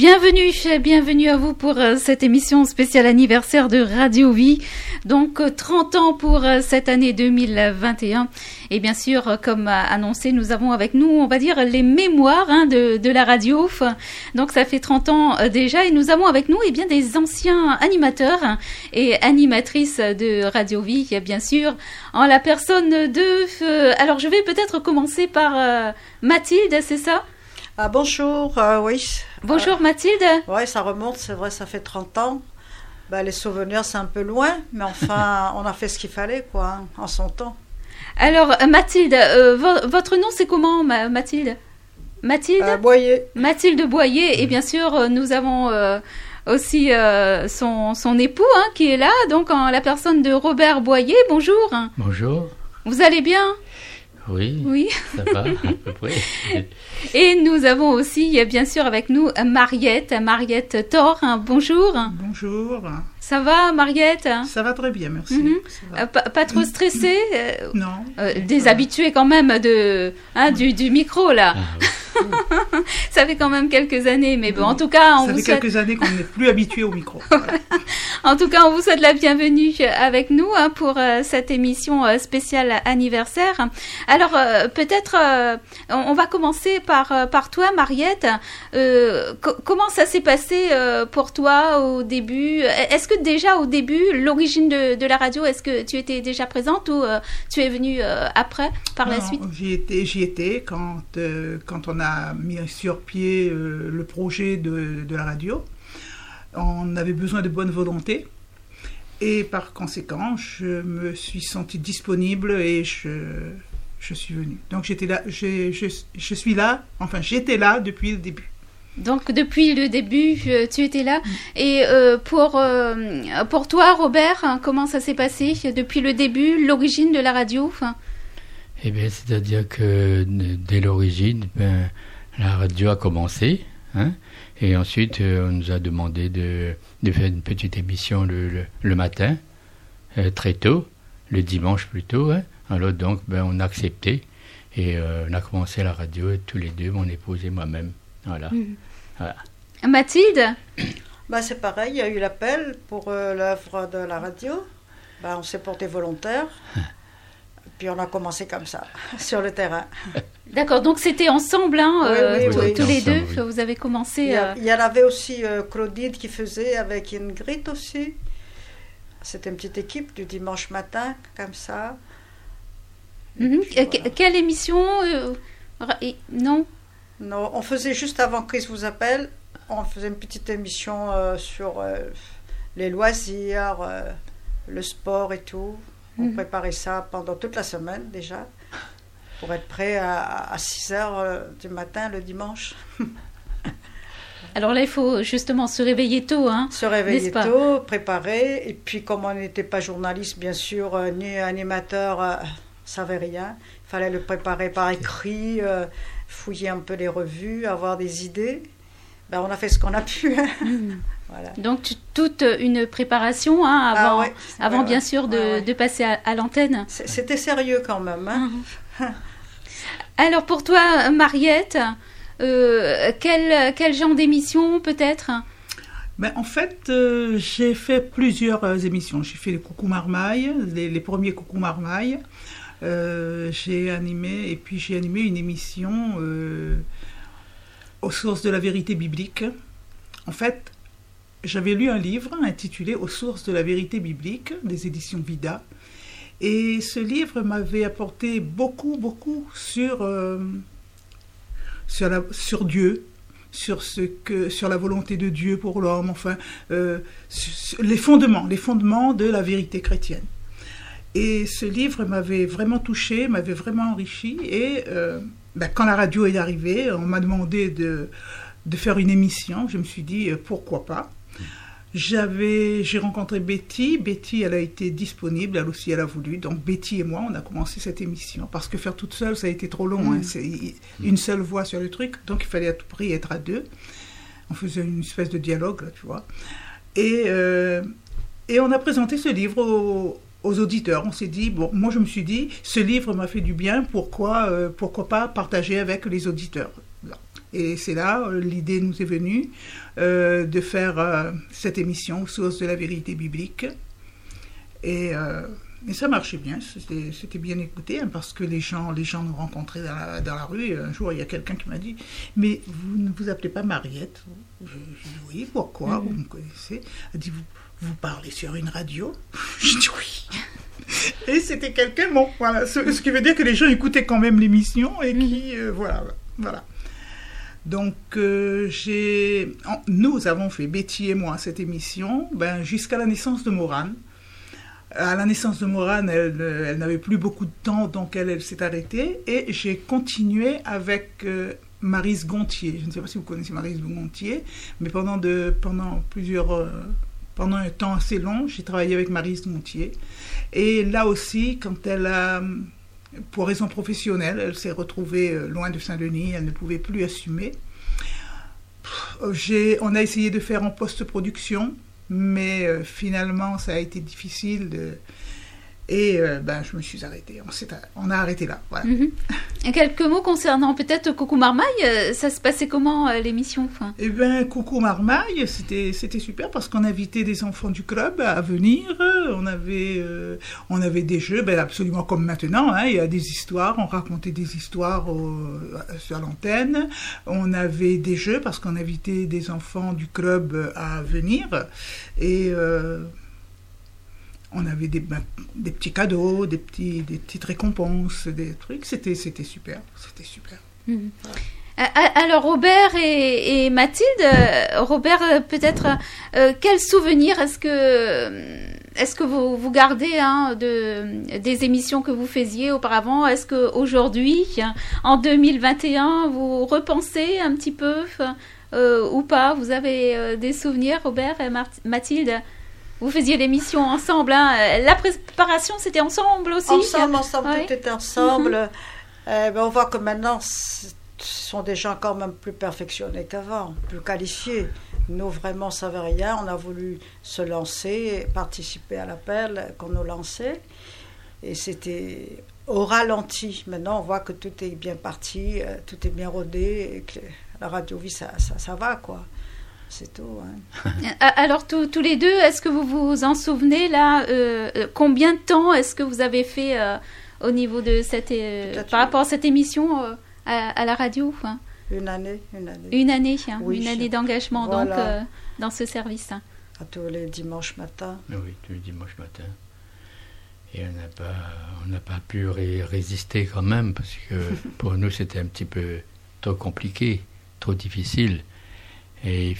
Bienvenue à vous pour cette émission spéciale anniversaire de Radio Vie. Donc 30 ans pour cette année 2021. Et bien sûr, comme annoncé, nous avons avec nous, on va dire, les mémoires de la radio. Donc ça fait 30 ans déjà et nous avons avec nous des anciens animateurs et animatrices de Radio Vie, bien sûr, en la personne de... alors je vais peut-être commencer par Mathilde, c'est ça ? Ah, bonjour, oui. Bonjour Mathilde. Oui, ça remonte, c'est vrai, ça fait 30 ans. Les souvenirs, c'est un peu loin, mais enfin, on a fait ce qu'il fallait, quoi, en son temps. Alors, Mathilde, votre nom, c'est comment, Mathilde ? Mathilde Boyer. Mathilde Boyer, et bien sûr, nous avons aussi son époux qui est là, donc en la personne de Robert Boyer. Bonjour. Bonjour. Vous allez bien ? Oui, ça va, à peu près. Et nous avons aussi, bien sûr, avec nous Mariette Thor. Bonjour. Bonjour. Ça va, Mariette ? Ça va très bien, merci. Mm-hmm. Pas trop stressée ? Non. Déshabituée quand même du micro, là. Ah, oui. Ça fait quand même quelques années, mais bon, en tout cas... Ça fait quelques années qu'on n'est plus habitué au micro. Voilà. En tout cas, on vous souhaite la bienvenue avec nous pour cette émission spéciale anniversaire. Alors, peut-être, on va commencer par toi, Mariette. Comment ça s'est passé pour toi au début ? Est-ce que déjà au début, l'origine de la radio, est-ce que tu étais déjà présente ou tu es venue après, par la suite ? J'y étais quand on a mis sur pied le projet de la radio. On avait besoin de bonne volonté et par conséquent, je me suis sentie disponible et je suis venue. Donc j'étais là, je suis là, enfin j'étais là depuis le début. Donc depuis le début, tu étais là. Et pour toi, Robert, comment ça s'est passé depuis le début, l'origine de la radio ? Eh bien, c'est-à-dire que dès l'origine, la radio a commencé, et ensuite on nous a demandé de faire une petite émission le matin, très tôt, le dimanche plutôt. Alors donc, on a accepté et on a commencé la radio tous les deux, mon épouse et moi-même. Voilà. Voilà. Mathilde ? C'est pareil, il y a eu l'appel pour l'œuvre de la radio. On s'est porté volontaire. Puis on a commencé comme ça, sur le terrain. D'accord, donc c'était ensemble, oui, tous les deux, oui. vous avez commencé... Il y en avait aussi Claudine qui faisait avec Ingrid aussi. C'était une petite équipe du dimanche matin, comme ça. Puis, quelle émission Non, on faisait juste avant Chris vous appelle, on faisait une petite émission sur les loisirs, le sport et tout. On préparait ça pendant toute la semaine déjà, pour être prêt à 6h du matin le dimanche. Alors là, il faut justement se réveiller tôt, Se réveiller tôt, préparer. Et puis comme on n'était pas journaliste, bien sûr, ni animateur, on ne savait rien. Il fallait le préparer par écrit, fouiller un peu les revues, avoir des idées. On a fait ce qu'on a pu. Voilà. Donc toute une préparation avant bien sûr de passer à l'antenne. C'était sérieux quand même. Alors pour toi, Mariette, quel genre d'émission peut-être ? En fait, j'ai fait plusieurs émissions. J'ai fait les Coucou Marmaille, les premiers Coucou Marmaille. J'ai animé une émission aux sources de la vérité biblique. En fait, j'avais lu un livre intitulé « Aux sources de la vérité biblique » des éditions Vida. Et ce livre m'avait apporté beaucoup sur Dieu, sur la volonté de Dieu pour l'homme, enfin, les fondements de la vérité chrétienne. Et ce livre m'avait vraiment touchée, m'avait vraiment enrichi. Et quand la radio est arrivée, on m'a demandé de faire une émission. Je me suis dit, pourquoi pas ? J'ai rencontré Betty. Betty, elle a été disponible, elle aussi, elle a voulu. Donc Betty et moi, on a commencé cette émission. Parce que faire toute seule, ça a été trop long. C'est une seule voix sur le truc. Donc il fallait à tout prix être à deux. On faisait une espèce de dialogue, là, tu vois. Et on a présenté ce livre aux auditeurs. On s'est dit, moi je me suis dit, ce livre m'a fait du bien, pourquoi pas partager avec les auditeurs ? Et c'est là, l'idée nous est venue de faire cette émission, Source de la vérité biblique. Et ça marchait bien, c'était bien écouté, hein, parce que les gens nous rencontraient dans la rue. Et un jour, il y a quelqu'un qui m'a dit « Mais vous ne vous appelez pas Mariette ?» Je dis « Oui, pourquoi? Vous me connaissez ?» Elle dit « Vous parlez sur une radio ?» Je dis « Oui !» Et c'était quelqu'un, bon, voilà, ce qui veut dire que les gens écoutaient quand même l'émission et qui, voilà. Donc, nous avons fait, Betty et moi, cette émission, jusqu'à la naissance de Morane. À la naissance de Morane, elle n'avait plus beaucoup de temps, donc elle s'est arrêtée. Et j'ai continué avec Maryse Gontier. Je ne sais pas si vous connaissez Maryse Gontier, mais pendant un temps assez long, j'ai travaillé avec Maryse Gontier. Et là aussi, quand pour raison professionnelle, elle s'est retrouvée loin de Saint-Denis, elle ne pouvait plus assumer. On a essayé de faire en post-production, mais finalement, ça a été difficile. Et je me suis arrêtée. On a arrêté là. Voilà. Et quelques mots concernant peut-être Coucou Marmaille. Ça se passait comment l'émission? Coucou Marmaille, c'était super parce qu'on invitait des enfants du club à venir. On avait des jeux, absolument comme maintenant. Hein, il y a des histoires, on racontait des histoires sur l'antenne. On avait des jeux parce qu'on invitait des enfants du club à venir. Et on avait des petits cadeaux, des petites récompenses, des trucs. C'était super. Alors Robert et Mathilde, Robert, peut-être quel souvenir est-ce que vous gardez des émissions que vous faisiez auparavant? Est-ce qu'aujourd'hui, en 2021, vous repensez un petit peu ou pas? Vous avez des souvenirs, Robert et Mathilde? Vous faisiez l'émission ensemble, hein. La préparation, c'était ensemble aussi? Ensemble, ouais. Tout était ensemble. On voit que maintenant, ce sont des gens quand même plus perfectionnés qu'avant, plus qualifiés. Nous, vraiment, on ne savait rien. On a voulu se lancer, participer à l'appel qu'on nous lançait. Et c'était au ralenti. Maintenant, on voit que tout est bien parti, tout est bien rodé. Et que la radio-vie, ça va, quoi. C'est tout. Hein. Alors, tous les deux, est-ce que vous vous en souvenez, là, combien de temps est-ce que vous avez fait au niveau de par rapport à cette émission à la radio? Une année. Une année, oui, une année d'engagement, voilà. Donc, dans ce service. À tous les dimanches matins. Oui, tous les dimanches matins. Et on n'a pas pu résister quand même, parce que pour nous, c'était un petit peu trop compliqué, trop difficile. Et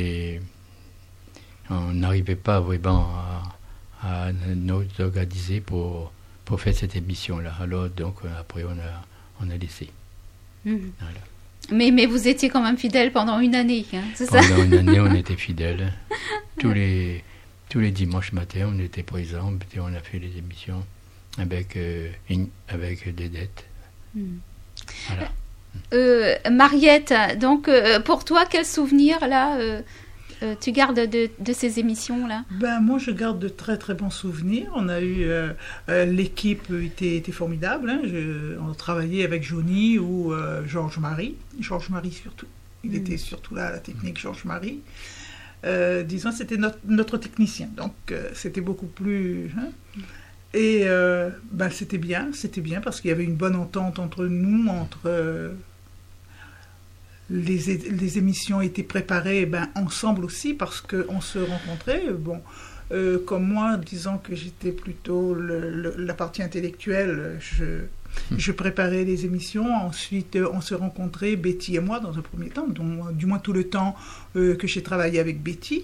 on n'arrivait pas vraiment à nous organiser pour faire cette émission-là. Alors, donc, après, on a laissé. Voilà. Mais vous étiez quand même fidèle pendant une année, hein, c'est ça? Pendant une année, on était fidèles. Tous les dimanches matins, on était présents, et on a fait les émissions avec des dettes. Voilà. Mariette, donc pour toi, quel souvenir là tu gardes de ces émissions-là? Moi, je garde de très très bons souvenirs. On a eu l'équipe était formidable. Hein. On travaillait avec Johnny ou Georges-Marie surtout. Il était surtout là à la technique, Georges-Marie. Disons, c'était notre technicien. Donc, c'était beaucoup plus... Hein. Et c'était bien parce qu'il y avait une bonne entente entre nous, les émissions étaient préparées ensemble aussi parce qu'on se rencontrait. Comme moi, disons que j'étais plutôt la partie intellectuelle, je préparais les émissions. Ensuite, on se rencontrait, Betty et moi, dans un premier temps, du moins tout le temps que j'ai travaillé avec Betty.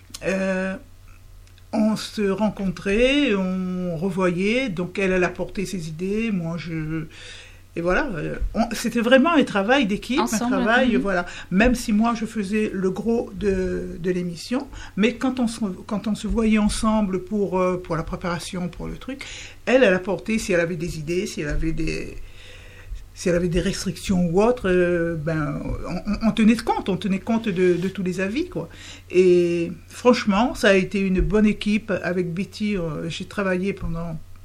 On se rencontrait, on revoyait, donc elle apportait ses idées, moi et voilà, c'était vraiment un travail d'équipe, ensemble, un travail, voilà. Même si moi je faisais le gros de l'émission, mais quand on se voyait ensemble pour la préparation, pour le truc, elle apportait, si elle avait des idées, si elle avait des restrictions ou autre, on tenait compte de tous les avis, quoi. Et franchement, ça a été une bonne équipe avec Betty. J'ai travaillé pendant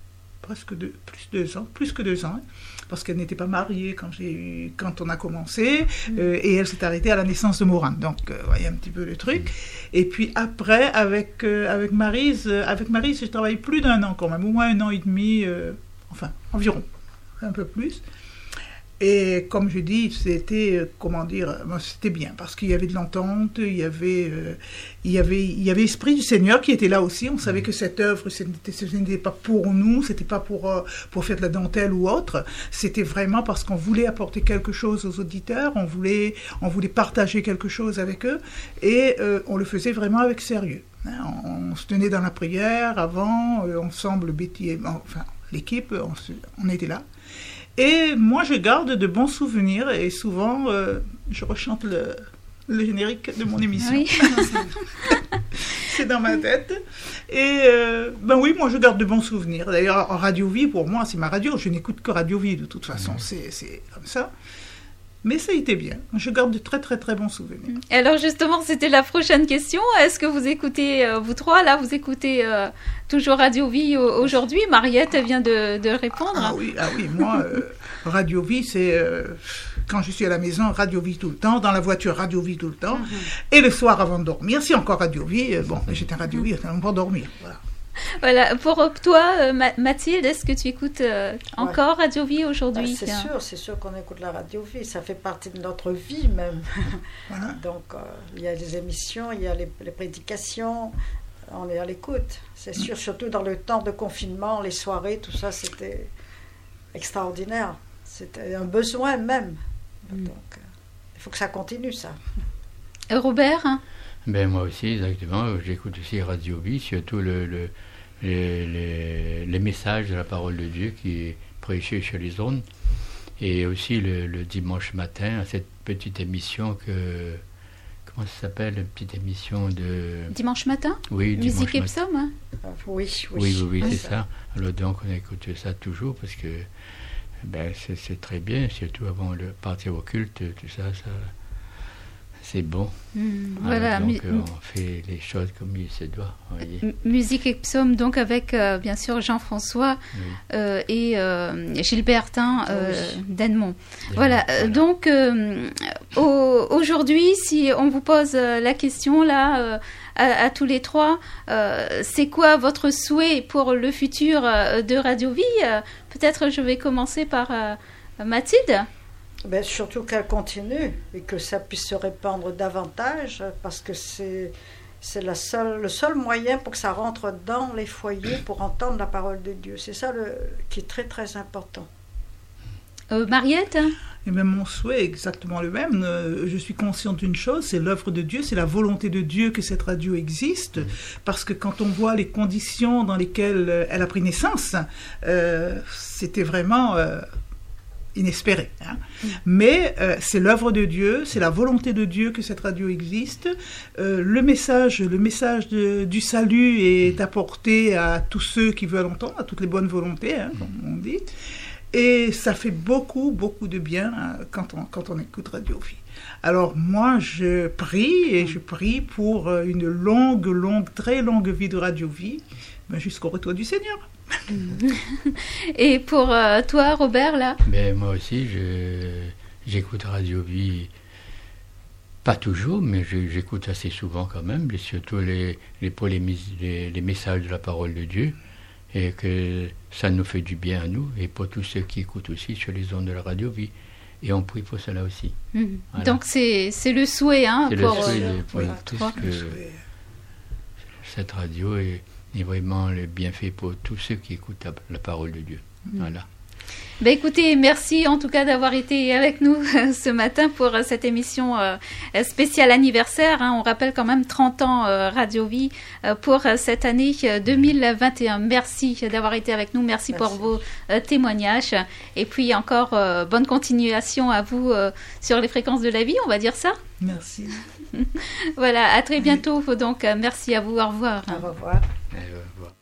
plus que 2 ans, hein, parce qu'elle n'était pas mariée quand on a commencé, et elle s'est arrêtée à la naissance de Morin. Donc, voyez un petit peu le truc. Et puis après, avec Maryse, j'ai travaillé plus d'1 an quand même, au moins 1 an et demi, environ, un peu plus. Et comme je dis, c'était bien, parce qu'il y avait de l'entente, il y avait l'Esprit du Seigneur qui était là aussi. On savait que cette œuvre, ce n'était pas pour nous, c'était pas pour faire de la dentelle ou autre. C'était vraiment parce qu'on voulait apporter quelque chose aux auditeurs, on voulait partager quelque chose avec eux, et on le faisait vraiment avec sérieux. On se tenait dans la prière avant, ensemble, Betty, l'équipe, on était là. Et moi, je garde de bons souvenirs, et souvent, je rechante le générique de mon émission. Oui. C'est dans ma tête. Et oui, moi, je garde de bons souvenirs. D'ailleurs, Radio Vie, pour moi, c'est ma radio. Je n'écoute que Radio Vie, de toute façon. C'est comme ça. Mais ça a été bien. Je garde de très, très, très bons souvenirs. Alors, justement, c'était la prochaine question. Est-ce que vous écoutez, vous trois, là, vous écoutez toujours Radio Vie aujourd'hui? Mariette vient de répondre. Ah oui, moi, Radio Vie, c'est... quand je suis à la maison, Radio Vie tout le temps. Dans la voiture, Radio Vie tout le temps. Et le soir, avant de dormir, si encore Radio Vie, j'étais Radio Vie pour dormir, voilà. Voilà, pour toi, Mathilde, est-ce que tu écoutes encore Radio Vie aujourd'hui? C'est sûr qu'on écoute la Radio Vie, ça fait partie de notre vie même. Voilà. Donc, il y a des émissions, il y a les prédications, on est à l'écoute, c'est sûr, surtout dans le temps de confinement, les soirées, tout ça, c'était extraordinaire. C'était un besoin même. Donc, il faut que ça continue, ça. Robert? Ben moi aussi, exactement. J'écoute aussi Radio Vie, surtout les messages de la parole de Dieu qui est prêché sur les ondes. Et aussi le dimanche matin, à cette petite émission comment ça s'appelle, une petite émission de... Dimanche matin? Oui, Musique et psaume, hein? Oui, c'est ça. Alors donc on écoute ça toujours parce que c'est très bien, surtout avant de partir au culte, tout ça c'est bon. Voilà. Donc on fait les choses comme il se doit. Musique et psaume, donc avec bien sûr Jean-François et Gilbertin d'Edmond. Voilà. Donc aujourd'hui, si on vous pose la question là à tous les trois, c'est quoi votre souhait pour le futur de Radio Vie? Peut-être je vais commencer par Mathilde. Surtout qu'elle continue et que ça puisse se répandre davantage, parce que c'est le seul moyen pour que ça rentre dans les foyers pour entendre la parole de Dieu. C'est ça qui est très très important. Mariette? Et même mon souhait est exactement le même. Je suis consciente d'une chose, c'est l'œuvre de Dieu, c'est la volonté de Dieu que cette radio existe, parce que quand on voit les conditions dans lesquelles elle a pris naissance, c'était vraiment... inespéré. Mais c'est l'œuvre de Dieu, c'est la volonté de Dieu que cette radio existe. Le message du salut est apporté à tous ceux qui veulent entendre, à toutes les bonnes volontés, comme on dit. Et ça fait beaucoup, beaucoup de bien quand on écoute Radio Vie. Alors moi, je prie pour une très longue vie de Radio Vie, jusqu'au retour du Seigneur. Et pour toi, Robert, là? Moi aussi, j'écoute Radio Vie, pas toujours, mais j'écoute assez souvent quand même, et surtout les messages de la parole de Dieu, et que ça nous fait du bien à nous, et pour tous ceux qui écoutent aussi sur les ondes de la Radio Vie. Et on prie pour cela aussi. Voilà. Donc c'est le souhait, c'est pour tout ce que cette radio est vraiment le bienfait pour tous ceux qui écoutent la parole de Dieu. Voilà. Écoutez, merci en tout cas d'avoir été avec nous ce matin pour cette émission spéciale anniversaire. On rappelle quand même 30 ans Radio Vie pour cette année 2021. Merci d'avoir été avec nous. Merci pour vos témoignages. Et puis encore bonne continuation à vous sur les fréquences de la vie, on va dire ça. Merci. Voilà, à très bientôt. Donc merci à vous. Au revoir. Au revoir. Au revoir.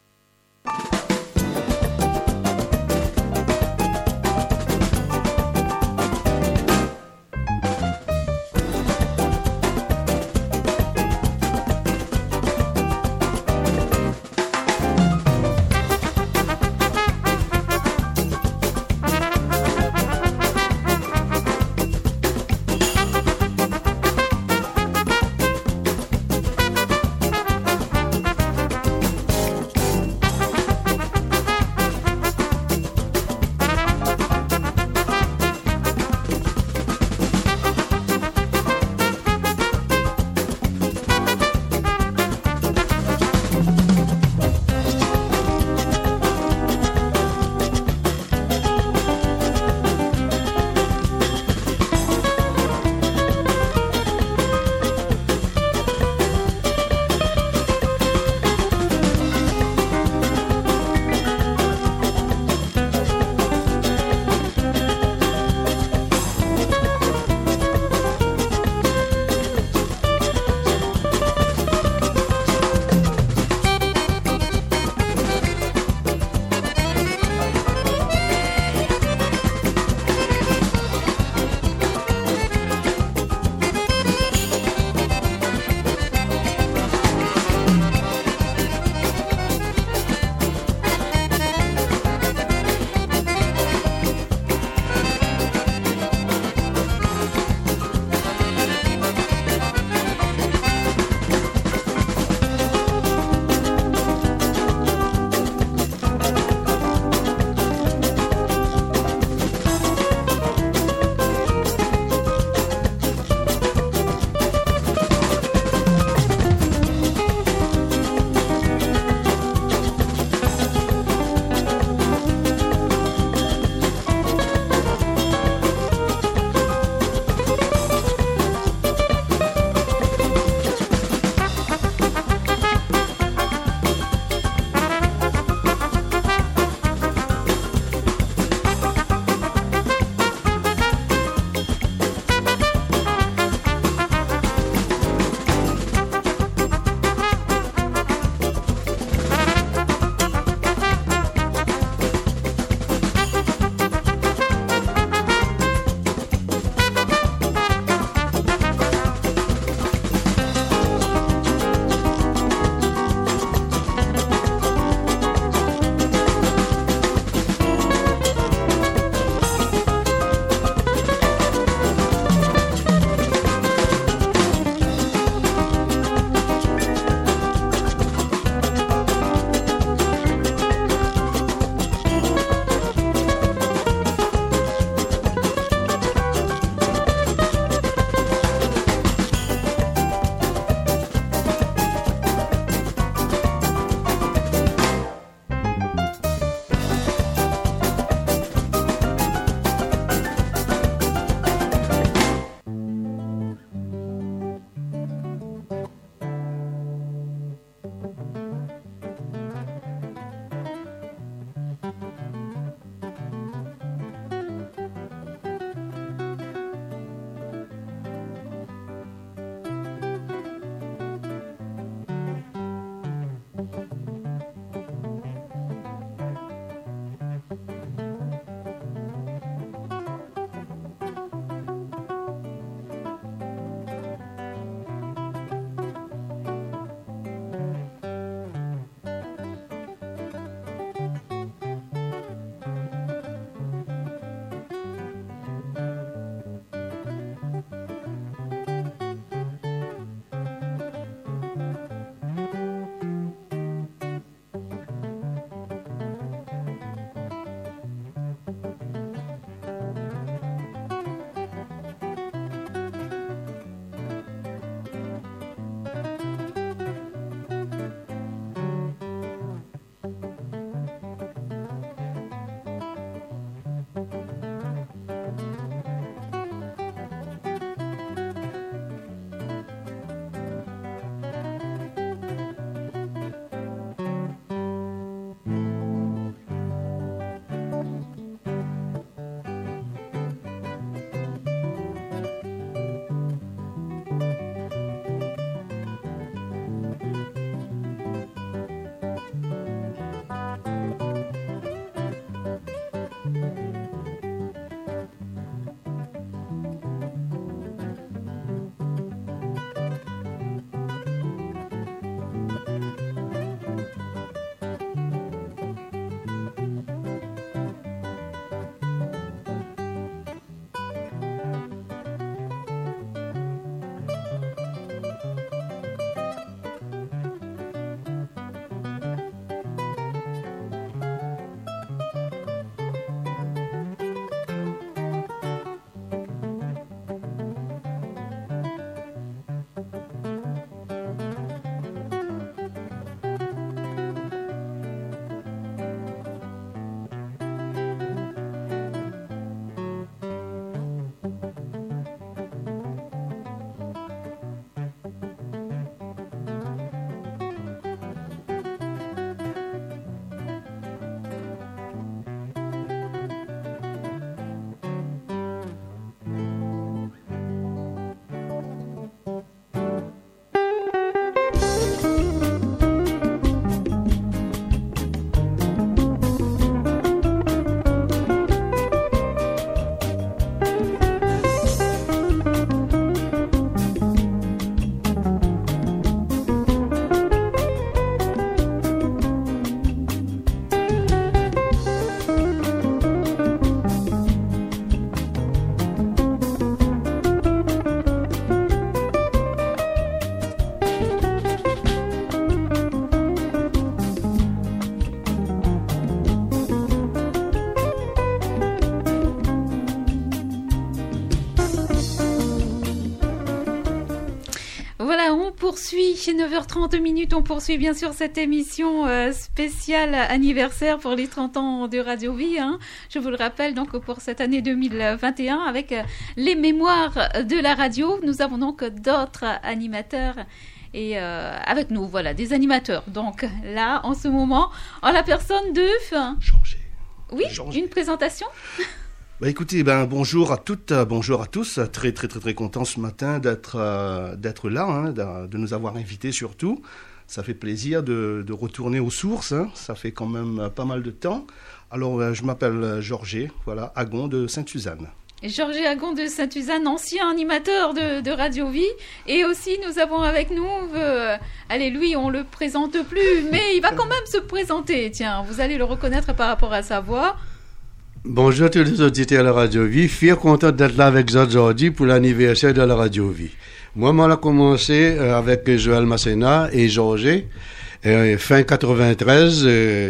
poursuit, chez 9h30, on poursuit bien sûr cette émission spéciale anniversaire pour les 30 ans de Radio Vie. Hein. Je vous le rappelle, donc pour cette année 2021, avec les mémoires de la radio, nous avons donc d'autres animateurs et avec nous, voilà, des animateurs. Donc là, en ce moment, en la personne de... Georges. Oui, une présentation. Écoutez, bonjour à toutes, bonjour à tous. Très content ce matin d'être là, hein, de nous avoir invités surtout. Ça fait plaisir de retourner aux sources. Hein. Ça fait quand même pas mal de temps. Alors, je m'appelle Georges, voilà, Agon de Sainte-Suzanne. Georges Agon de Sainte-Suzanne, ancien animateur de Radio Vie. Et aussi, nous avons avec nous, allez, lui, on le présente plus, mais il va quand même se présenter. Tiens, vous allez le reconnaître par rapport à sa voix. Bonjour à tous les auditeurs de la Radio Vie. Fier content d'être là avec vous aujourd'hui pour l'anniversaire de la Radio Vie. Moi, on a commencé avec Joël Masséna et Georges. Fin 93,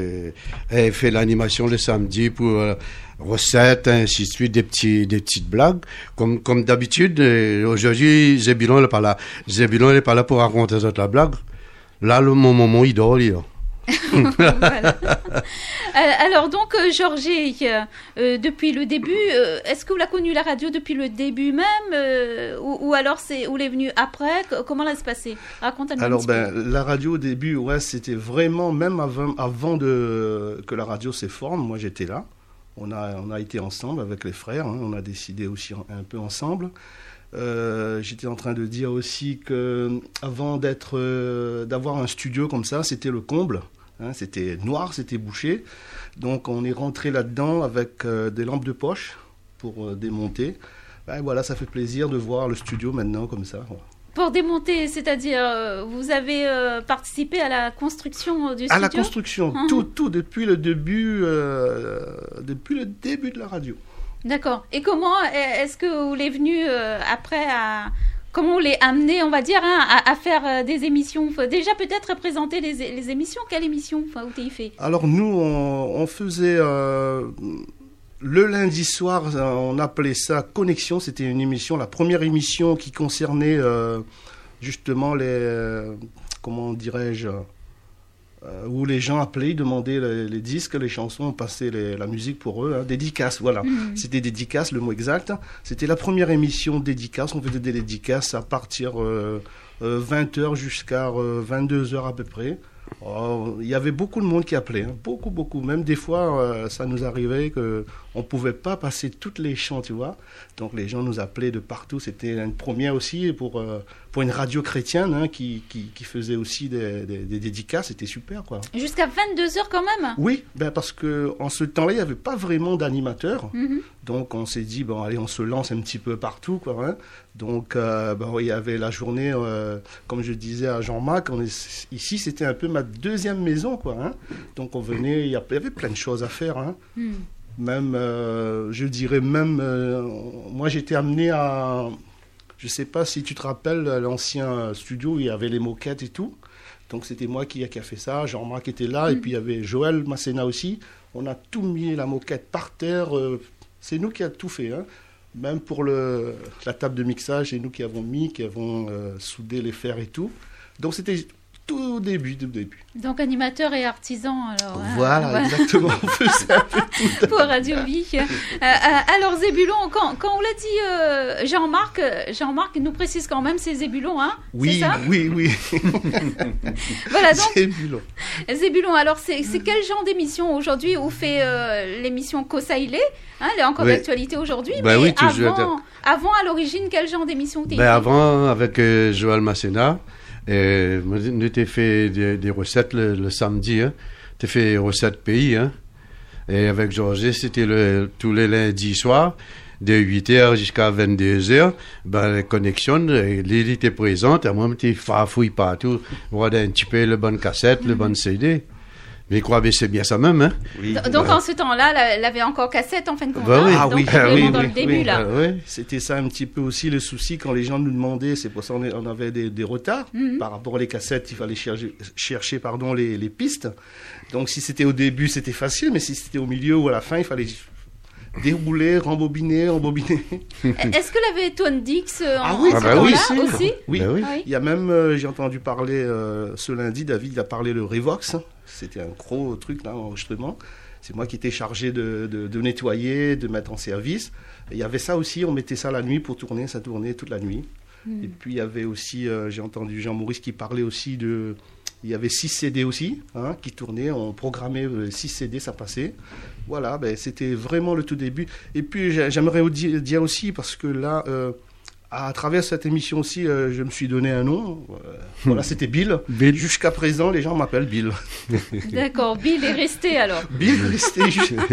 elle fait l'animation le samedi pour recettes, ainsi de suite, des petites blagues. Comme d'habitude, aujourd'hui, Zébulon n'est pas là. Zébulon n'est pas là pour raconter la blague. Là, mon moment idole, voilà. Alors donc Georges, depuis le début, est-ce que vous l'avez connu la radio depuis le début même ou alors vous l'est venu après? Comment ça s'est passé? Racontez-nous. Alors la radio au début, ouais, c'était vraiment même avant que la radio se forme. Moi j'étais là. On a été ensemble avec les frères. Hein, on a décidé aussi un peu ensemble. J'étais en train de dire aussi que avant d'avoir un studio comme ça, c'était le comble. Hein, c'était noir, c'était bouché. Donc on est rentré là-dedans avec des lampes de poche pour démonter. Et voilà, ça fait plaisir de voir le studio maintenant comme ça. Ouais. Pour démonter, c'est-à-dire vous avez participé à la construction du studio? À la construction, tout depuis le début de la radio. D'accord. Et comment est-ce que vous l'êtes venu après comment vous l'avez amené, on va dire, à faire des émissions? Déjà peut-être présenter les émissions. Quelle émission vous avez fait? Alors nous, on faisait le lundi soir, on appelait ça Connexion. C'était une émission, la première émission qui concernait justement comment dirais-je, où les gens appelaient, demandaient les disques, les chansons, on passait la musique pour eux, hein, dédicaces, voilà. C'était dédicaces, le mot exact. C'était la première émission dédicace, on faisait des dédicaces à partir 20h jusqu'à 22h à peu près. Il y avait beaucoup de monde qui appelait, hein, beaucoup. Même des fois, ça nous arrivait qu'on ne pouvait pas passer toutes les chants, tu vois. Donc les gens nous appelaient de partout. C'était une première aussi pour une radio chrétienne hein, qui faisait aussi des dédicaces. C'était super, quoi. Jusqu'à 22h quand même? Oui, parce qu'en ce temps-là, il n'y avait pas vraiment d'animateurs. Donc on s'est dit, allez, on se lance un petit peu partout, quoi. Hein. Donc il y avait la journée, comme je disais à Jean-Marc, ici c'était un peu ma deuxième maison, quoi. Hein. Donc on venait, il y avait plein de choses à faire. Hein. Même, je dirais même, moi j'étais amené à, je ne sais pas si tu te rappelles, l'ancien studio où il y avait les moquettes et tout. Donc c'était moi qui a fait ça, Jean-Marc était là, et puis il y avait Joël Masséna aussi. On a tout mis, la moquette par terre, c'est nous qui avons tout fait. Hein. Même pour la table de mixage, c'est nous qui avons soudé les fers et tout. Donc c'était tout début. Donc animateur et artisan alors. Voilà. Exactement. On faisait un peu tout. Pour Radio Vie. Alors Zébulon, quand on l'a dit, Jean-Marc nous précise quand même c'est Zébulon, hein? Oui, c'est ça? Oui. Voilà donc. Zébulon. Alors c'est quel genre d'émission aujourd'hui? Où fait l'émission Kosaïlé, hein? Elle est encore d'actualité aujourd'hui. Mais oui, avant à l'origine, quel genre d'émission t'es fait? Avant avec Joël Masséna. Nous t'ai fait des recettes le samedi, hein. T'ai fait recettes pays, hein. Et avec Georges, c'était tous les lundis soirs, de 8h jusqu'à 22h, la connexion, il était présente, et moi, je farfouille partout, regarde un petit peu le bon cassette, le bon CD. Mais je crois que c'est bien ça même. Hein? Oui. Donc en ce temps-là, elle avait encore cassette en fin de compte. Oui. Dans le début, là. C'était ça un petit peu aussi le souci quand les gens nous demandaient. C'est pour ça qu'on avait des retards. Par rapport aux cassettes, il fallait chercher les pistes. Donc si c'était au début, c'était facile. Mais si c'était au milieu ou à la fin, il fallait dérouler, rembobiner, embobiner. Est-ce que l'avait Tone Dix oui, aussi Oui. Ben oui. Il y a même, j'ai entendu parler ce lundi, David a parlé le Revox. C'était un gros truc là, enregistrement. C'est moi qui étais chargé de nettoyer, de mettre en service. Et il y avait ça aussi, on mettait ça la nuit pour tourner, ça tournait toute la nuit. Et puis il y avait aussi, j'ai entendu Jean-Maurice qui parlait aussi de... Il y avait 6 CD aussi qui tournaient, on programmait 6 CD, ça passait. Voilà, c'était vraiment le tout début. Et puis j'aimerais dire aussi, parce que là, à travers cette émission aussi, je me suis donné un nom. Voilà, c'était Bill. Jusqu'à présent, les gens m'appellent Bill. D'accord, Bill est resté alors. Bill est resté.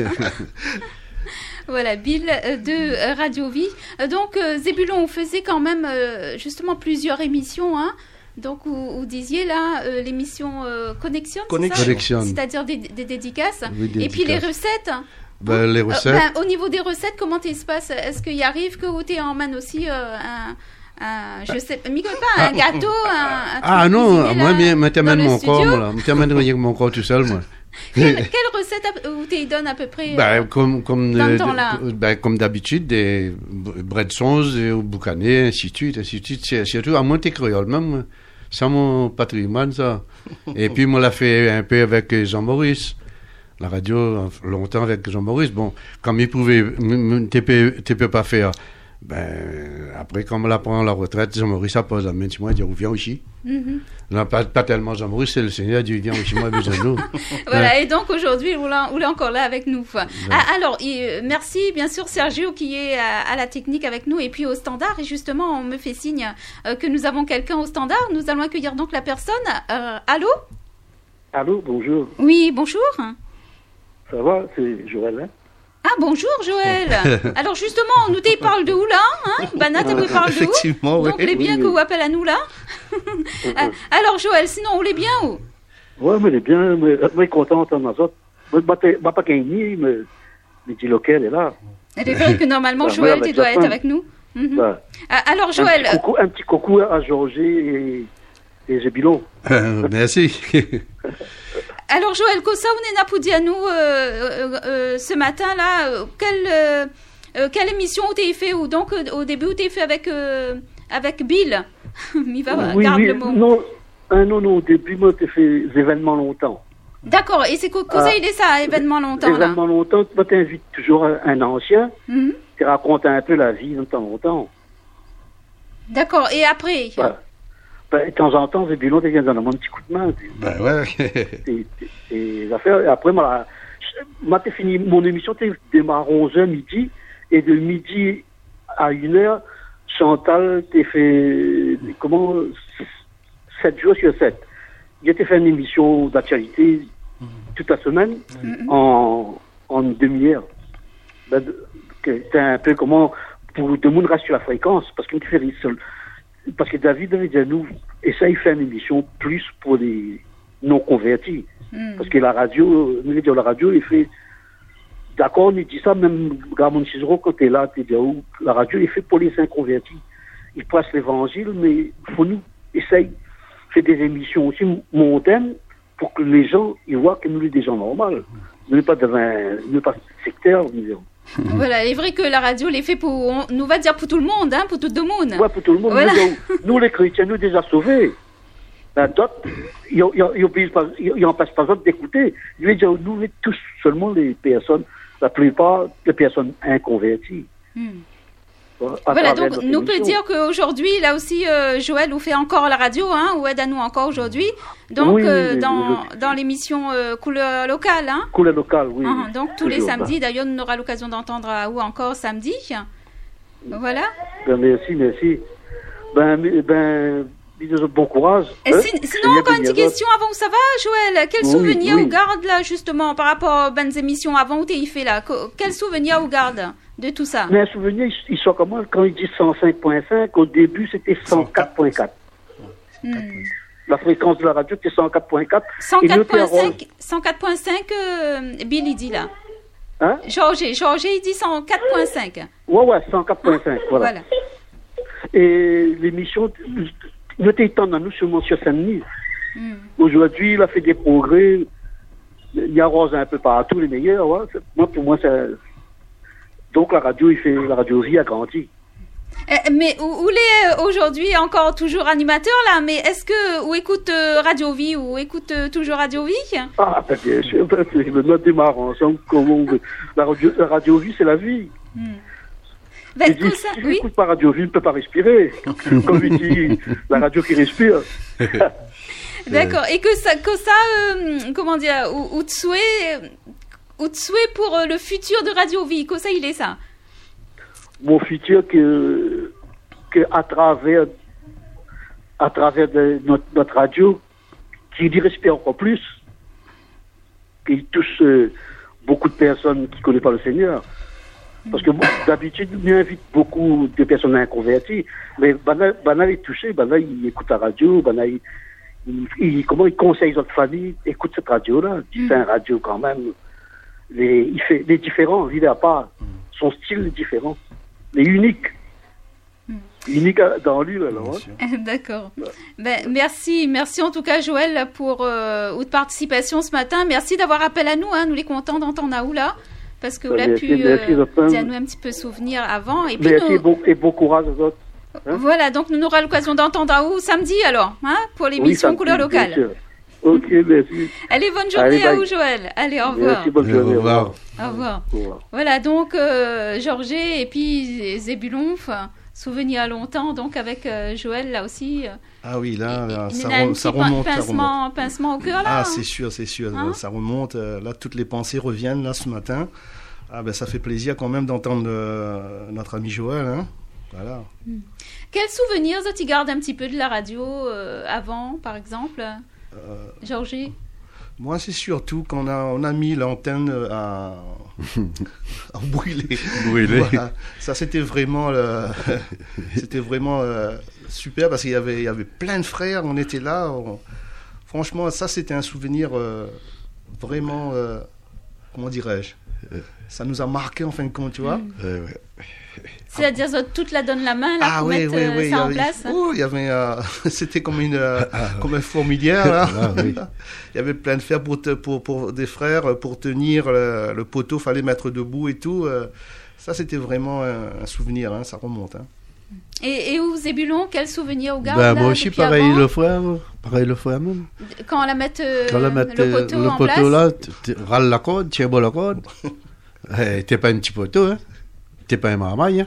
Voilà, Bill de Radio Vie. Donc, Zébulon, vous faisiez quand même justement plusieurs émissions, hein. Donc, vous disiez là, l'émission Connexion, Connexion. C'est-à-dire des dédicaces. Oui, Et puis les recettes. Les recettes. Au niveau des recettes, comment ça se passe? Est-ce qu'il arrive que vous emmènes aussi je sais pas, un gâteau, un truc non, moi, je t'amène mon studio. corps, là. Je t'amène rien que mon corps tout seul, moi. Quelle recette vous te donne à peu près comme d'habitude, des breadsons, des boucanets, ainsi de suite. Surtout à Monte Créole, même. C'est mon patrimoine, ça. Et puis, moi, l'a fait un peu avec Jean-Maurice. La radio, longtemps avec Jean-Maurice. Bon, comme il pouvait, tu peux pas faire. Après, quand on prend la retraite, Jean-Maurice a posé la main sur moi et dit, viens aussi. Non, pas tellement Jean-Maurice, c'est le Seigneur, dit, viens aussi, moi, besoin de nous. Voilà, et donc aujourd'hui, vous l'êtes encore là avec nous. Alors, merci, bien sûr, Sergio, qui est à la technique avec nous, et puis au standard. Et justement, on me fait signe que nous avons quelqu'un au standard. Nous allons accueillir donc la personne. Allô? Allô, bonjour. Oui, bonjour. Ça va, c'est Joël, hein? Ah, bonjour Joël. Alors justement, nous te parle de où là, hein? Banat, tu parle de où? Effectivement, oui. Donc, les biens que vous appelez à nous là. Alors Joël, sinon, où les biens où? Ouais, mais les biens, moi, je suis content d'entendre ça. Moi, pas qu'un nid, mais dit lequel est là. Il est vrai que normalement, Joël, tu dois être avec nous. Alors Joël. Un petit coucou à Georges et Zébulon. Merci. Alors Joël, Kosa, on est napudi à nous ce matin là. Quelle émission t'es fait ou donc au début t'es fait avec Bill? Il va garder le mot. Non, au début moi t'ai fait des événements longtemps. D'accord. Et c'est Kosa il est ça événements longtemps là. Événements longtemps. Moi t'invites toujours un ancien qui raconte un peu la vie de temps en temps. D'accord. Et après. De temps en temps, Zébulon, tu viens donner un petit coup de main. Et affaires. Et après, moi, t'ai fini mon émission, t'es démarre à 11h midi, et de midi à 1h, Chantal t'ai fait 7 jours sur 7. J'ai fait une émission d'actualité toute la semaine en demi-heure. C'est un peu comment pour tout le monde reste sur la fréquence, parce qu'on te fait seul. Parce que David avait dit à nous, et ça, il fait une émission plus pour les non-convertis. Parce que la radio, il fait... D'accord, on dit ça, même Ramon Chisero, quand t'es là, t'es dit, la radio, il fait pour les inconvertis. Il passe l'évangile, mais il faut nous essayer de faire des émissions aussi mondaines pour que les gens, ils voient que nous, sommes des gens normaux. Nous ne sommes pas sectaires, disons. Voilà, il est vrai que la radio l'est fait pour, nous va dire pour tout le monde, hein, pour tout le monde. Ouais, pour tout le monde. Voilà. Nous, les chrétiens, nous déjà sauvés. D'autres, ils n'en passent pas d'autres d'écouter. Je veux dire, nous, tous seulement les personnes, la plupart des personnes inconverties. Voilà, donc nous peut dire qu'aujourd'hui, là aussi, Joël nous fait encore la radio, hein, ou aide à nous encore aujourd'hui. Donc, dans l'émission Couleur Locale. Hein. Couleur Locale, oui. Donc, tous les samedis, d'ailleurs, on aura l'occasion d'entendre à où encore samedi. Voilà. Merci. Bon courage. Et sinon, encore une petite question avant, ça va, Joël? Quel souvenir vous garde, là, justement, par rapport aux bonnes émissions avant où tu y fait, là? Quel souvenir vous garde de tout ça? Mais un souvenir, ils sont comment? Quand ils disent 105.5, au début, c'était 104.4. La fréquence de la radio, c'était 104.4. 104.5, Billy dit, là. Hein? Georges, il dit 104.5. Ouais, 104.5, voilà. Et l'émission... Nous étions à nous seulement sur Saint-Denis. Aujourd'hui, il a fait des progrès. Il y a rose un peu partout, les meilleurs. Ouais. Pour moi, Donc la radio vie a grandi. Mais où est aujourd'hui encore toujours animateur là, mais est-ce que ou écoute Radio Vie ou écoute toujours Radio Vie? Ah, bien sûr, maintenant démarre ensemble. La radio Vie, c'est la vie. Ben, Si je n'écoute pas Radio Vie, je ne peux pas respirer. Comme il dit, la radio qui respire. D'accord. Et que ça comment dire, ou de souhait pour le futur de Radio Vie, que ça il est ça? Mon futur que à travers notre radio, qui y respire encore plus, qui touche beaucoup de personnes qui ne connaissent pas le Seigneur. Parce que d'habitude, nous invite beaucoup de personnes inconverties, mais Bana est touché, Bana il écoute la radio, Bana il conseille notre famille, écoute cette radio-là, il fait un radio quand même, il fait des différents, il n'a pas, son style est différent, mais unique. Unique dans lui, alors. D'accord. Ben, merci en tout cas, Joël, pour votre participation ce matin. Merci d'avoir appelé à nous, nous les contents d'entendre Aoula, parce que vous avez pu nous un petit peu souvenir avant. Et puis et bon courage aux autres. Voilà, donc nous aurons l'occasion d'entendre Aou samedi alors, pour l'émission Couleur Locale. Ok, merci. Allez, bonne journée à vous, Joël. Allez, au revoir. Merci, bonne journée. Au revoir. Au revoir. Voilà, donc Georges et puis Zébulon, souvenir à longtemps, donc avec Joël là aussi. Ah oui, là ça remonte. Pincement au cœur là. Ah, c'est sûr, ça remonte. Là, toutes les pensées reviennent là ce matin. Ah ben, ça fait plaisir quand même d'entendre notre ami Joël. Voilà. Quels souvenirs tu gardes un petit peu de la radio avant, par exemple, Georges? Moi, c'est surtout qu'on a mis l'antenne à brûler. Voilà. Ça, c'était vraiment super parce qu'il y avait plein de frères. On était là. Franchement, ça, c'était un souvenir vraiment, comment dirais-je, ça nous a marqué en fin de compte, tu vois. C'est-à-dire toute la donne la main là, pour mettre ça en place. Il y avait, c'était comme un fourmilière. Là. Il y avait plein de fer pour des frères pour tenir le poteau, fallait mettre debout et tout. Ça, c'était vraiment un souvenir. Ça remonte. Et où Zébulon, quel souvenir au garde? Moi aussi, pareil le frère même. Quand on la met le poteau là, râle la corde, tiens bon la corde. T'es pas un petit poteau, t'es pas un marmaille.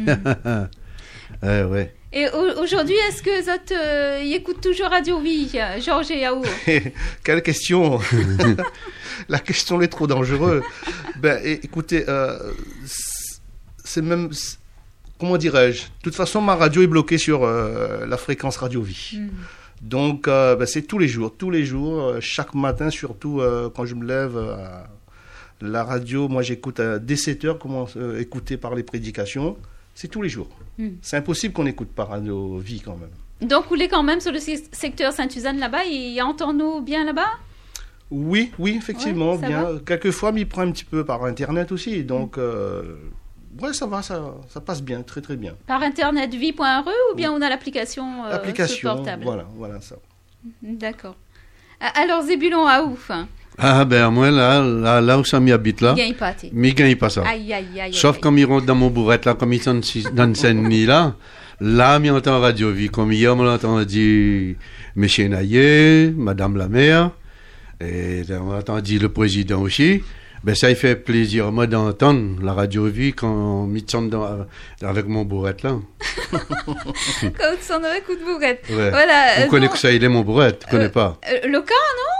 Ouais. Et aujourd'hui, est-ce que Zot y écoute toujours Radio Vie, Georges et Aou? Quelle question. La question est trop dangereuse. Écoutez, c'est même... Comment dirais-je? De toute façon, ma radio est bloquée sur la fréquence Radio Vie. Donc, c'est tous les jours, chaque matin, surtout quand je me lève... la radio, moi j'écoute dès 7h, écouter par les prédications. C'est tous les jours. C'est impossible qu'on n'écoute pas Radio Vie quand même. Donc vous l'êtes quand même sur le secteur Sainte-Suzanne là-bas, il entend-nous bien là-bas? Oui, effectivement, bien. Quelquefois, m'y prend un petit peu par Internet aussi. Donc, ça va, ça passe bien, très très bien. Par Internet, vie.re ou bien on a l'application sur portable? Voilà ça. D'accord. Alors Zébulon, à ouf. Ah ben moi là où ça m'y habite là, m'y gagne pas ça. Aïe. Sauf quand ils rentrent dans mon bourrette là, comme ils sont dans Saint-Denis là m'y entend Radio Vie. Comme hier on l'entend dire Monsieur Naillet, Madame la maire, et on entend dire le président aussi. Ben ça il fait plaisir moi d'entendre la Radio Vie quand ils sont avec mon bourrette là. Quand ils sont avec coup de bourrette. Ouais. Voilà. Vous connaissez que ça il est mon bourrette, tu connais pas? Le cas non?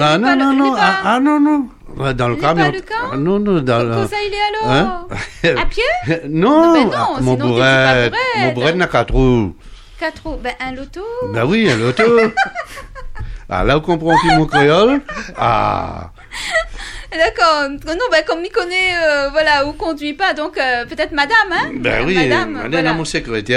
Non. Dans le cas, non, dans le... ça, il est alors à pied? Non, mon bourrette n'a 4 roues. 4 roues, un loto? Ben oui, un loto. Là, vous comprenez plus mon créole. D'accord. Non, comme il connaît, on conduit pas, donc peut-être madame, Ben oui, madame, mon secrétaire,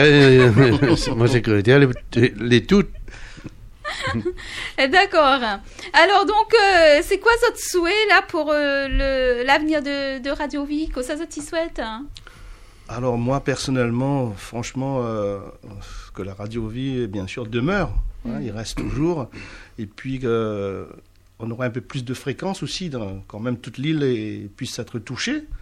elle est toute. D'accord. Alors donc, c'est quoi votre souhait là pour l'avenir de Radio Vie? Qu'est-ce que ça t'y souhaite? Alors moi personnellement, franchement, que la Radio Vie bien sûr demeure, il reste toujours, et puis on aura un peu plus de fréquence aussi, quand même toute l'île puisse être touchée,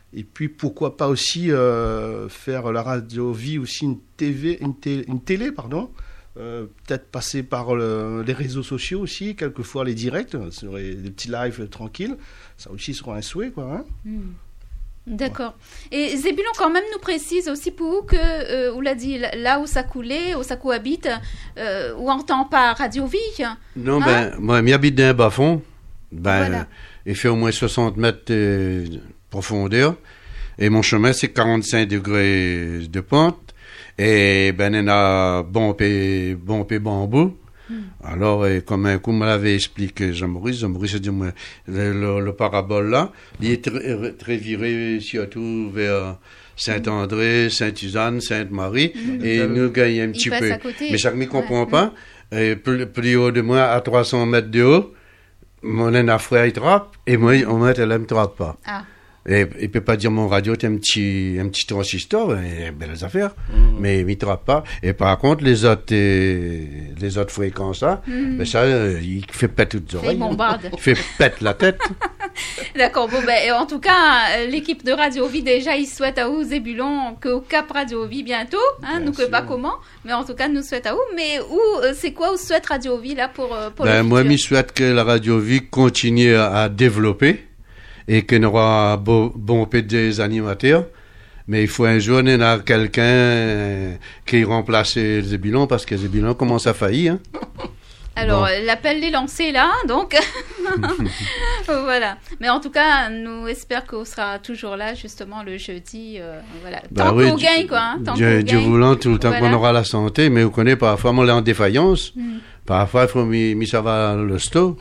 Et puis pourquoi pas aussi faire la Radio Vie aussi une télé, pardon. Peut-être passer par les réseaux sociaux aussi, quelquefois les directs, sur des petits lives tranquilles. Ça aussi sera un souhait, quoi. Hein. D'accord. Et Zébulon quand même nous précise aussi pour vous que, on l'a dit, là où ça coulait, où ça cohabite, où on n'entend pas Radio Vie. Non, moi, j'habite dans un bas-fond. Voilà. Il fait au moins 60 mètres de profondeur. Et mon chemin, c'est 45 degrés de pente. Et il y a bompé bambou. Alors, comme un coup me l'avait expliqué Jean-Maurice a dit, moi, le parabole là, il est très viré surtout vers Saint-André, Sainte-Suzanne, Sainte-Marie, et nous gagnons un petit peu. Mais chaque ne comprend pas. Et plus haut de moi, à 300 mètres de haut, mon frère il trappe, et moi, elle ne me trappe pas. Ah. Et il peut pas dire mon radio est un petit transistor, belles affaires, mais il ne trappe pas. Et par contre, les autres fréquences, ça, ça, il fait pète toutes les oreilles. Il fait pète la tête. D'accord. Bon, en tout cas, l'équipe de Radio Vie, déjà, il souhaite à vous, Zébulon, qu'au Cap Radio Vie bientôt. Hein, nous ne savons pas comment, mais en tout cas, nous souhaite à vous. Mais c'est quoi vous souhaite Radio Vie là pour le futur? Moi, je souhaite que la Radio Vie continue à développer. Et qu'il y aura bon peu des animateurs, mais il faut un jour il y a quelqu'un qui remplace Zébulon, parce que Zébulon commence à faillir. Hein. Alors, l'appel est lancé là, donc voilà. Mais en tout cas, nous espérons qu'on sera toujours là, justement, le jeudi. Voilà. Tant qu'on gagne, quoi. Hein, Dieu voulant, tout le temps qu'on aura la santé, mais vous connaissez, parfois, on est en défaillance. Parfois, il faut mis ça va le sto.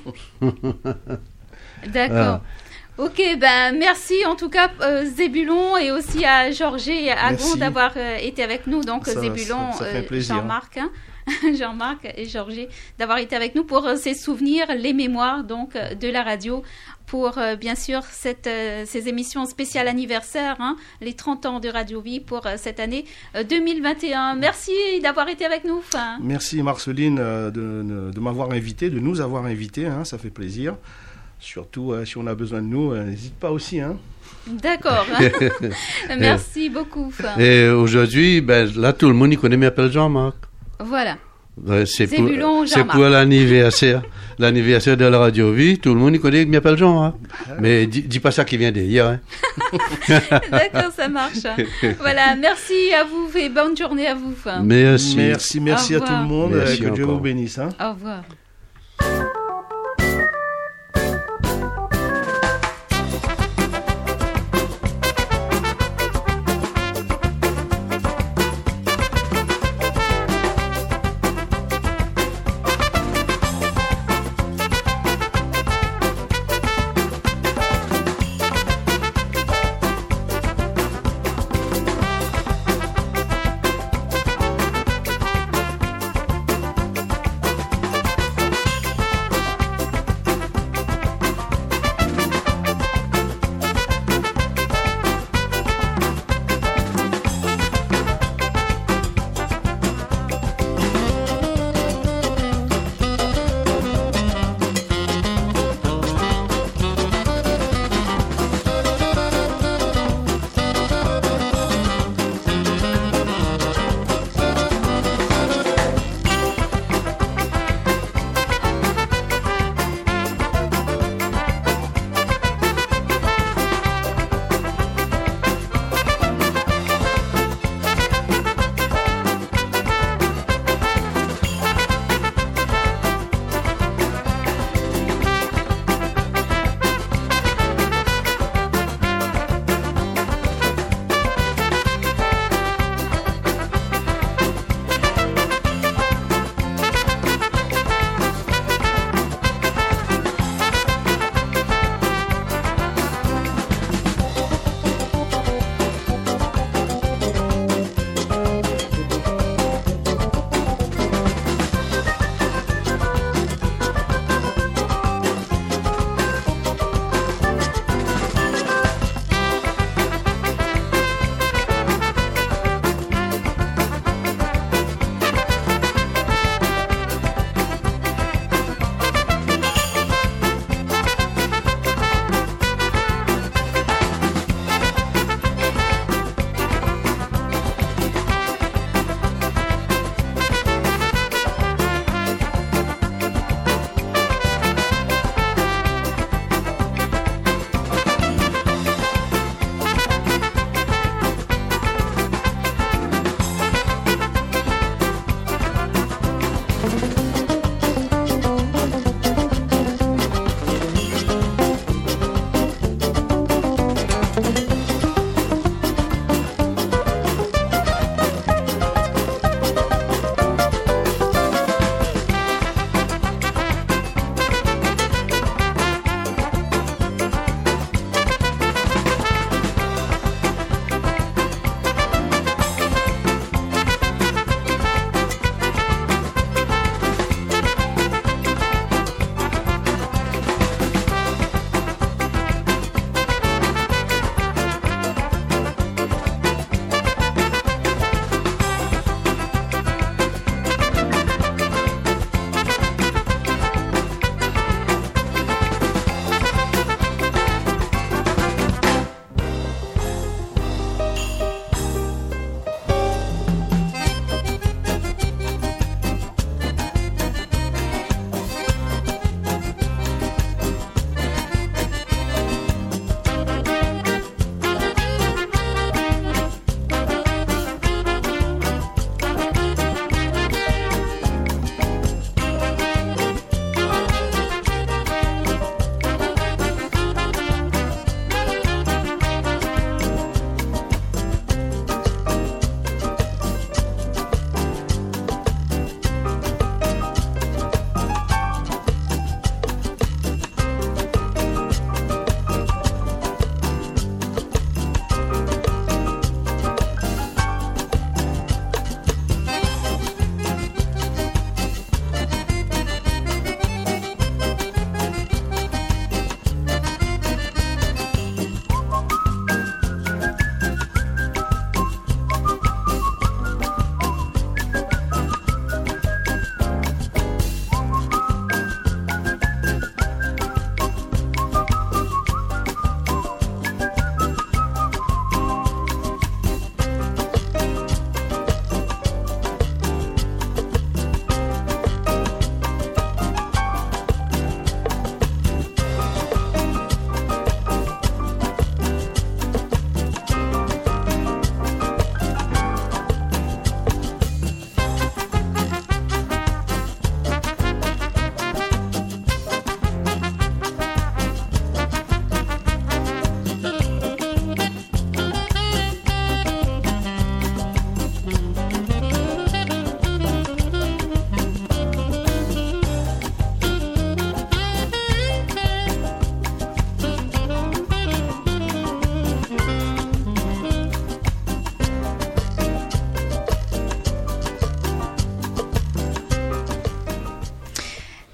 D'accord. Ok, merci en tout cas Zébulon, et aussi à Georges et à Gon d'avoir été avec nous. Donc Zébulon, ça fait plaisir. Jean-Marc et Georges d'avoir été avec nous pour ces souvenirs, les mémoires donc de la radio, pour bien sûr ces émissions spéciales anniversaires, hein, les 30 ans de Radio Vie pour cette année 2021. Merci d'avoir été avec nous. Merci Marceline de m'avoir invité, de nous avoir invités, hein, ça fait plaisir. Surtout, si on a besoin de nous, n'hésite pas aussi. Hein. D'accord. Merci beaucoup. Et aujourd'hui, là, tout le monde y connaît, m'appelle Jean-Marc. Voilà. C'est pour l'anniversaire de la Radio Vie. Tout le monde y connaît, m'appelle Jean-Marc. Mais dis pas ça qui vient d'hier. Hein. D'accord, ça marche. Voilà, merci à vous et bonne journée à vous. Merci à tout le monde. Merci que Dieu vous bénisse. Hein. Au revoir.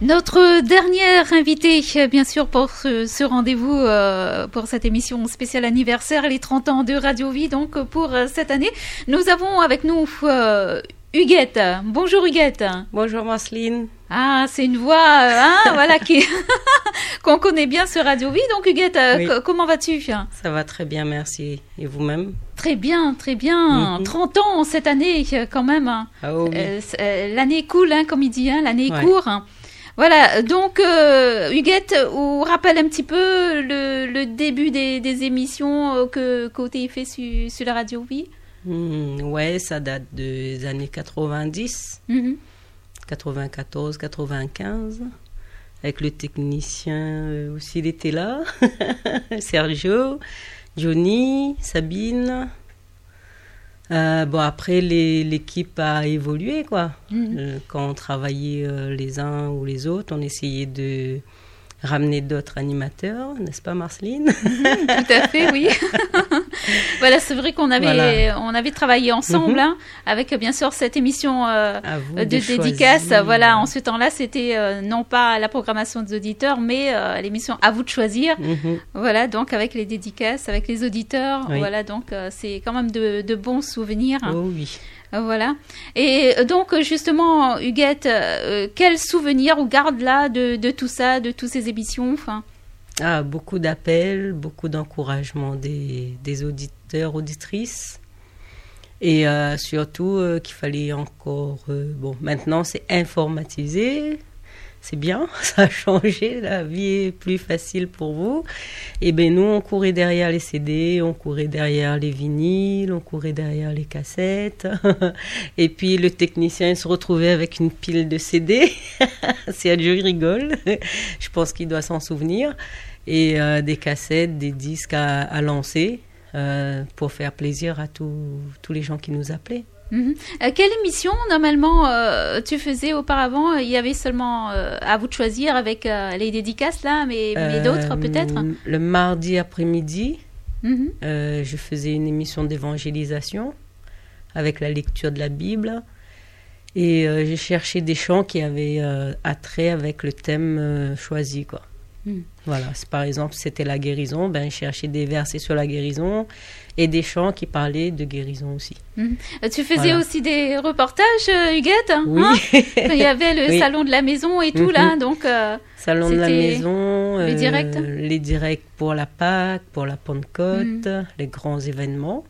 Notre dernière invitée, bien sûr, pour ce rendez-vous, pour cette émission spéciale anniversaire, les 30 ans de Radio Vie, donc pour cette année, nous avons avec nous Huguette. Bonjour Huguette. Bonjour Marceline. Ah, c'est une voix, voilà, qu'on connaît bien sur Radio Vie. Donc Huguette, oui. Comment vas-tu? Ça va très bien, merci. Et vous-même? Très bien, très bien. 30 ans cette année, quand même. Ah oui. L'année coule, comme il dit, l'année court. Voilà, donc Huguette, on rappelle un petit peu le début des émissions que tu as fait sur la Radio Vie. Ouais, ça date des années 90, 94, 95, avec le technicien aussi, il était là, Sergio, Johnny, Sabine. Bon, après, l'équipe a évolué, quoi. Quand on travaillait les uns ou les autres, on essayait de ramener d'autres animateurs, n'est-ce pas, Marceline? Tout à fait, oui. Voilà, c'est vrai qu'on avait travaillé ensemble, avec bien sûr cette émission de dédicace. Voilà, en ce temps-là, c'était non pas la programmation des auditeurs, mais l'émission À vous de choisir. Voilà, donc avec les dédicaces, avec les auditeurs. Oui. Voilà, donc c'est quand même de bons souvenirs. Oh oui. Voilà. Et donc, justement, Huguette, quel souvenir ou garde là de tout ça, de toutes ces émissions? Beaucoup d'appels, beaucoup d'encouragement des auditeurs, auditrices. Et surtout qu'il fallait encore... bon, maintenant, c'est informatisé. C'est bien, ça a changé, la vie est plus facile pour vous. Et bien nous, on courait derrière les CD, on courait derrière les vinyles, on courait derrière les cassettes. Et puis le technicien se retrouvait avec une pile de CD. Sergio, il rigole, je pense qu'il doit s'en souvenir. Et des cassettes, des disques à lancer pour faire plaisir à tous les gens qui nous appelaient. Quelle émission, normalement, tu faisais auparavant? Il y avait seulement À vous de choisir avec les dédicaces, là, mais d'autres, peut-être? Le mardi après-midi, je faisais une émission d'évangélisation avec la lecture de la Bible. Et j'ai cherché des chants qui avaient attrait avec le thème choisi, quoi. Voilà, par exemple, c'était la guérison, je cherchais des versets sur la guérison et des chants qui parlaient de guérison aussi. Tu faisais aussi des reportages, Huguette? Oui. Il y avait le salon de la maison et tout, là, donc... salon de la maison, les directs? Les directs pour la Pâque, pour la Pentecôte, les grands événements.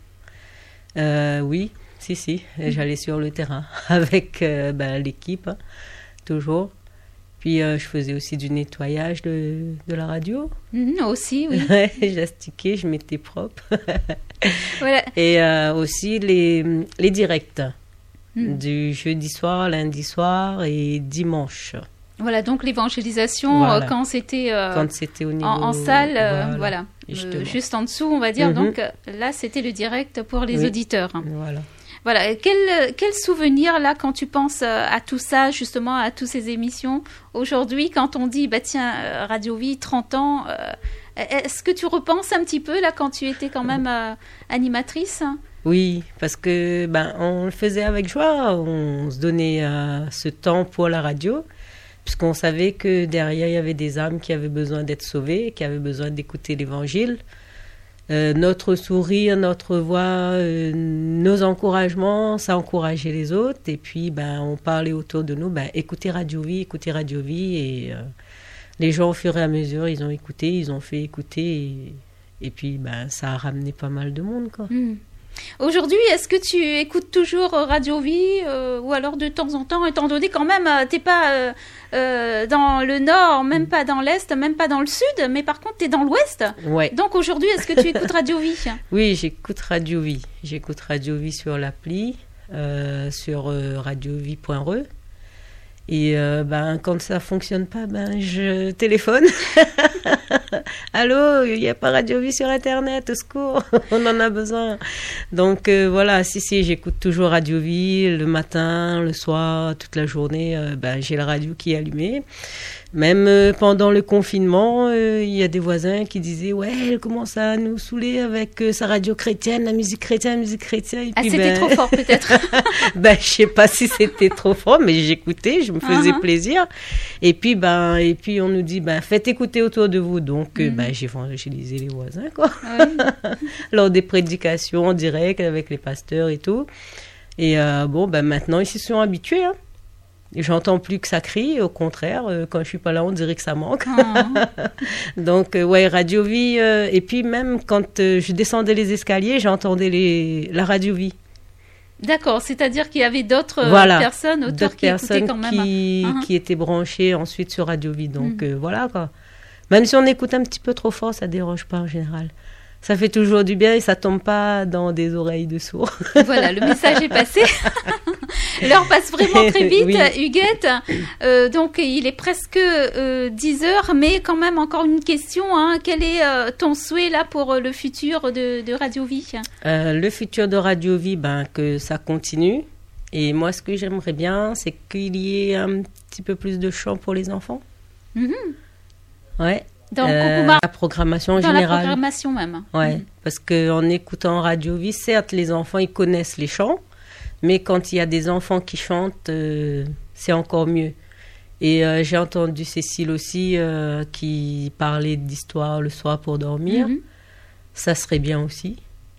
Oui, si, j'allais sur le terrain avec l'équipe, toujours. Puis je faisais aussi du nettoyage de la radio. Aussi, oui. J'astiquais, je mettais propre. Voilà. Et aussi les directs du jeudi soir, lundi soir et dimanche. Voilà, donc l'évangélisation, quand c'était au niveau, en salle, voilà. Juste en dessous, on va dire. Donc là, c'était le direct pour les auditeurs. Voilà, quel souvenir là quand tu penses à tout ça, justement, à toutes ces émissions aujourd'hui, quand on dit tiens, Radio Vie 30 ans, est-ce que tu repenses un petit peu là quand tu étais quand même animatrice? Oui, parce que on le faisait avec joie, on se donnait ce temps pour la radio, puisqu'on savait que derrière il y avait des âmes qui avaient besoin d'être sauvées, qui avaient besoin d'écouter l'évangile. Notre sourire, notre voix, nos encouragements, ça encourageait les autres. Et puis, on parlait autour de nous, écoutez Radio Vie. Et les gens, au fur et à mesure, ils ont écouté, ils ont fait écouter. Et puis, ça a ramené pas mal de monde, quoi. Aujourd'hui, est-ce que tu écoutes toujours Radio Vie ou alors de temps en temps, étant donné quand même, t'es pas dans le nord, même pas dans l'est, même pas dans le sud, mais par contre, t'es dans l'ouest. Ouais. Donc aujourd'hui, est-ce que tu écoutes Radio Vie? Oui, j'écoute Radio Vie. J'écoute Radio Vie sur l'appli, sur radiovie.re. Et quand ça fonctionne pas, je téléphone. Allô, il n'y a pas Radio Vie sur Internet, au secours, on en a besoin. Donc voilà, si, j'écoute toujours Radio Vie le matin, le soir, toute la journée. J'ai la radio qui est allumée. Même pendant le confinement, il y a des voisins qui disaient « Ouais, elle commence à nous saouler avec sa radio chrétienne, la musique chrétienne. » Et puis, c'était trop fort peut-être. Je sais pas si c'était trop fort, mais j'écoutais, je me faisais plaisir. Et puis on nous dit « Faites écouter autour de vous. » Donc, j'ai évangélisé les voisins, quoi. Oui. Lors des prédications en direct avec les pasteurs et tout. Et maintenant, ils s'y sont habitués, hein. J'entends plus que ça crie, au contraire, quand je suis pas là, on dirait que ça manque. Donc, Radio Vie. Et puis même quand je descendais les escaliers, j'entendais la Radio Vie. D'accord, c'est-à-dire qu'il y avait d'autres personnes autour qui écoutaient quand même. Qui étaient branchées ensuite sur Radio Vie. Donc voilà quoi. Même si on écoute un petit peu trop fort, ça dérange pas en général. Ça fait toujours du bien et ça tombe pas dans des oreilles de sourds. Voilà, le message est passé. L'heure passe vraiment très vite, oui. Huguette. Donc, il est presque 10 heures, mais quand même, encore une question. Quel est ton souhait là pour le futur de Radio Vie? Le futur de Radio Vie, que ça continue. Et moi, ce que j'aimerais bien, c'est qu'il y ait un petit peu plus de chant pour les enfants. Ouais. Donc, la programmation en général. Dans la programmation même. Ouais, parce qu'en écoutant Radio Vie, certes, les enfants, ils connaissent les chants, mais quand il y a des enfants qui chantent, c'est encore mieux. Et j'ai entendu Cécile aussi qui parlait d'histoire le soir pour dormir. Ça serait bien aussi.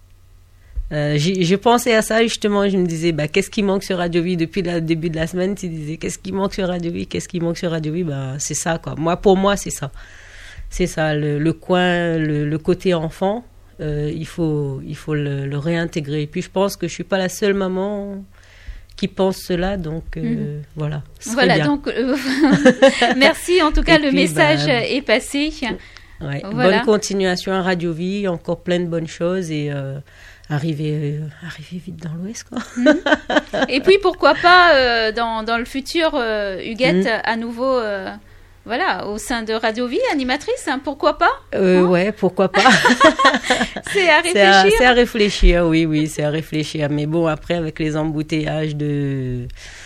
J'ai pensé à ça justement, je me disais, qu'est-ce qui manque sur Radio Vie depuis le début de la semaine? Tu disais, qu'est-ce qui manque sur Radio Vie? Qu'est-ce qui manque sur Radio Vie? C'est ça, quoi. Pour moi, c'est ça. C'est ça, le coin, le côté enfant, il faut le réintégrer. Et puis je pense que je ne suis pas la seule maman qui pense cela, donc voilà. Voilà, bien. Donc merci, en tout cas, le message est passé. Ouais, voilà. Bonne continuation à Radio Vie, encore plein de bonnes choses et arriver vite dans l'Ouest, quoi. Et puis pourquoi pas dans le futur, Huguette, à nouveau... au sein de Radio Vie, animatrice, pourquoi pas? Ouais, pourquoi pas. C'est à réfléchir. C'est à réfléchir, oui, c'est à réfléchir. Mais bon, après, avec les embouteillages de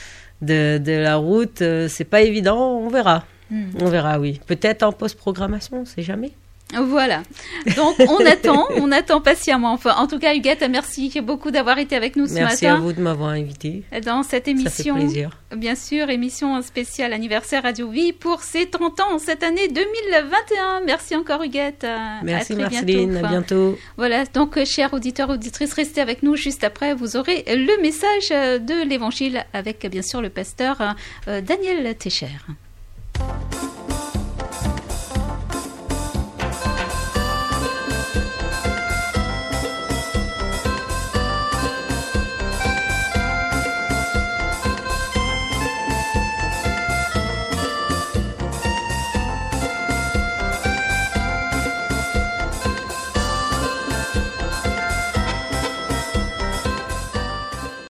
la route, c'est pas évident, on verra. On verra, oui. Peut-être en post-programmation, on sait jamais. Voilà. Donc, on attend patiemment. Enfin, en tout cas, Huguette, merci beaucoup d'avoir été avec nous ce matin. Merci à vous de m'avoir invité. Dans cette émission. Ça fait plaisir. Bien sûr, émission spéciale anniversaire Radio Vie pour ses 30 ans cette année 2021. Merci encore, Huguette. Merci, à très Marceline. bientôt. À bientôt. Voilà. Donc, chers auditeurs, auditrices, restez avec nous. Juste après, vous aurez le message de l'Évangile avec, bien sûr, le pasteur Daniel Técher.